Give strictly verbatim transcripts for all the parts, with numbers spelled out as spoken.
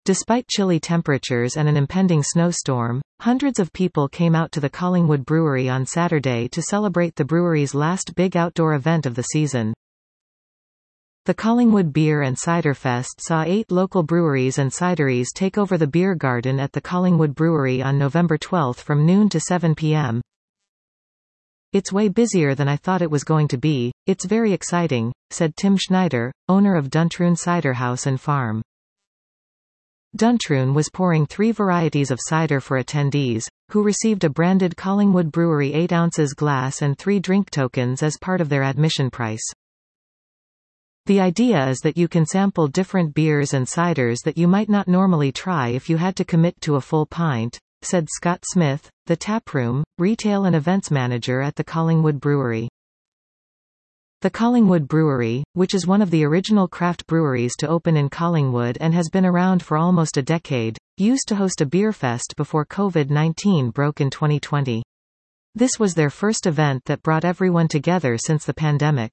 Despite chilly temperatures and an impending snowstorm, hundreds of people came out to the Collingwood Brewery on Saturday to celebrate the brewery's last big outdoor event of the season. The Collingwood Beer and Cider Fest saw eight local breweries and cideries take over the beer garden at the Collingwood Brewery on November twelfth from noon to seven p m "It's way busier than I thought it was going to be. It's very exciting," said Tim Schneider, owner of Duntroon Cider House and Farm. Duntroon was pouring three varieties of cider for attendees, who received a branded Collingwood Brewery eight ounces glass and three drink tokens as part of their admission price. "The idea is that you can sample different beers and ciders that you might not normally try if you had to commit to a full pint," said Scott Smith, the taproom, retail and events manager at the Collingwood Brewery. The Collingwood Brewery, which is one of the original craft breweries to open in Collingwood and has been around for almost a decade, used to host a beer fest before COVID nineteen broke in twenty twenty. This was their first event that brought everyone together since the pandemic.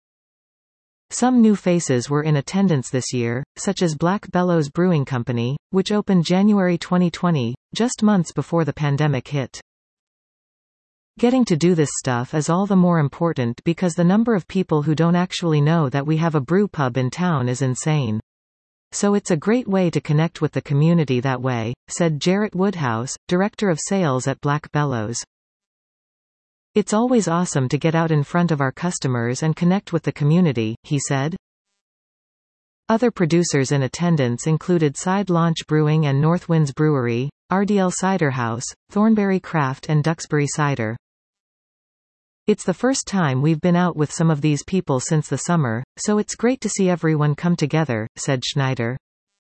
Some new faces were in attendance this year, such as Black Bellows Brewing Company, which opened January twenty twenty, just months before the pandemic hit. "Getting to do this stuff is all the more important because the number of people who don't actually know that we have a brew pub in town is insane. So it's a great way to connect with the community that way," said Jarrett Woodhouse, director of sales at Black Bellows. "It's always awesome to get out in front of our customers and connect with the community," he said. Other producers in attendance included Side Launch Brewing and Northwinds Brewery, R D L Cider House, Thornberry Craft and Duxbury Cider. "It's the first time we've been out with some of these people since the summer, so it's great to see everyone come together," said Schneider.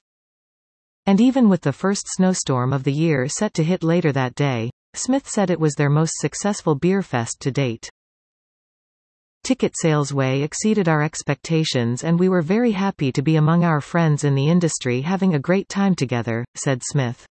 And even with the first snowstorm of the year set to hit later that day, Smith said it was their most successful beer fest to date. "Ticket sales way exceeded our expectations and we were very happy to be among our friends in the industry having a great time together," said Smith.